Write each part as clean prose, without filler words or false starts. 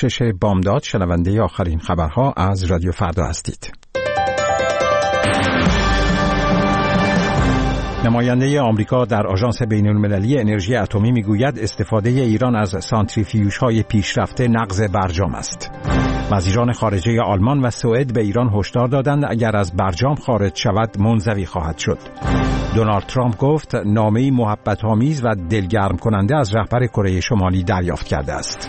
بخشش بامداد شنونده آخرین خبرها از رادیو فردا هستید. نماینده آمریکا در آژانس بین‌المللی انرژی اتمی میگوید استفاده ایران از سانتریفیوژهای پیشرفته نقض برجام است. وزیران خارجه آلمان و سوئد به ایران هشدار دادند اگر از برجام خارج شود منزوی خواهد شد. دونالد ترامپ گفت نامه‌ای محبت‌آمیز و دلگرم کننده از رهبر کره شمالی دریافت کرده است.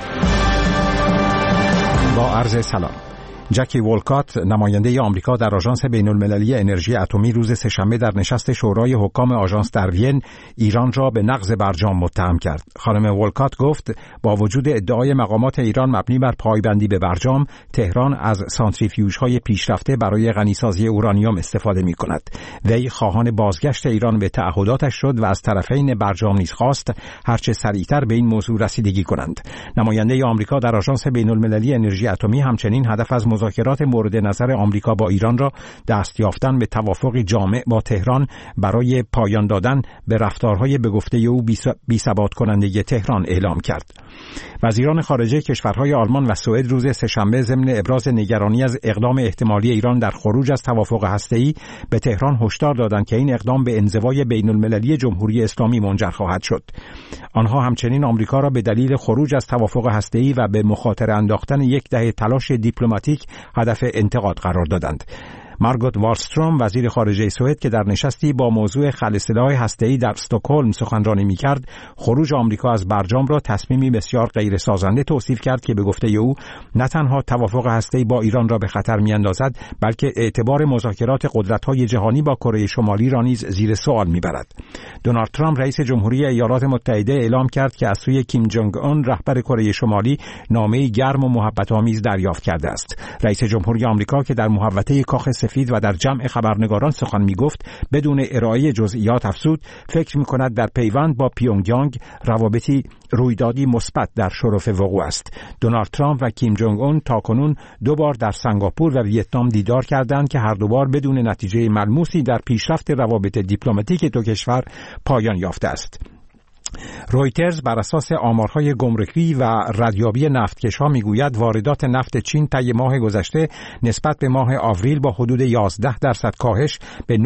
با عرض سلام. جکی ولکات نماینده آمریکا در آژانس بین‌المللی انرژی اتمی روز سه‌شنبه در نشست شورای حکام آژانس در وین ایران را به نقض برجام متهم کرد. خانم ولکات گفت با وجود ادعای مقامات ایران مبنی بر پایبندی به برجام، تهران از سانتریفیوژهای پیشرفته برای غنیسازی اورانیوم استفاده می‌کند. وی خواهان بازگشت ایران به تعهداتش شد و از طرفین برجام نیز خواست هرچه سریعتر به این موضوع رسیدگی کنند. نماینده آمریکا در آژانس بین‌المللی انرژی اتمی همچنین هدف از مذاکرات مورد نظر آمریکا با ایران را دست یافتن به توافقی جامع با تهران برای پایان دادن به رفتارهای به گفته او بی‌ثبات کننده تهران اعلام کرد. وزیران خارجه کشورهای آلمان و سوئد روز سه‌شنبه ضمن ابراز نگرانی از اقدام احتمالی ایران در خروج از توافق هسته‌ای به تهران هشدار دادند که این اقدام به انزوای بین‌المللی جمهوری اسلامی منجر خواهد شد. آنها همچنین آمریکا را به دلیل خروج از توافق هسته‌ای و به مخاطره انداختن یک دهه تلاش دیپلماتیک هدف انتقاد قرار دادند. مارگوت والستروم وزیر خارجه سوئد که در نشستی با موضوع خلع سلاح هسته‌ای در استکهلم سخنرانی می‌کرد، خروج آمریکا از برجام را تصمیمی بسیار غیر سازنده توصیف کرد که به گفته او نه تنها توافق هسته‌ای با ایران را به خطر می‌اندازد، بلکه اعتبار مذاکرات قدرت‌های جهانی با کره شمالی را نیز زیر سوال می‌برد. دونالد ترامپ رئیس جمهوری ایالات متحده اعلام کرد که از سوی کیم جونگ اون رهبر کره شمالی نامه‌ای گرم و محبت‌آمیز دریافت کرده است. رئیس جمهوری آمریکا که در محوطه کاخ سفید و در جمع خبرنگاران سخن می‌گفت بدون ارائه جزئیات افزود فکر می‌کند در پیوند با پیونگیانگ روابطی رویدادی مثبت در شرف وقوع است. دونالد ترامپ و کیم جونگ اون تاکنون 2 بار در سنگاپور و ویتنام دیدار کردند که هر 2 بار بدون نتیجه ملموسی در پیشرفت روابط دیپلماتیک دو کشور پایان یافته است. رویترز بر اساس آمارهای گمرکی و ردیابی نفتکش‌ها میگوید واردات نفت چین طی ماه گذشته نسبت به ماه آوریل با حدود 11% کاهش به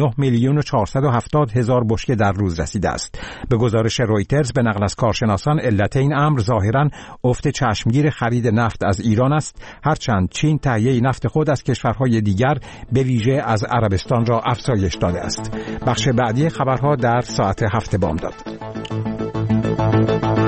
9,470,000 بشکه در روز رسیده است. به گزارش رویترز به نقل از کارشناسان علت این امر ظاهراً افت چشمگیر خرید نفت از ایران است، هرچند چین تهیه نفت خود از کشورهای دیگر به ویژه از عربستان را افزایش داده است. بخش بعدی خبرها در ساعت 7 بامداد.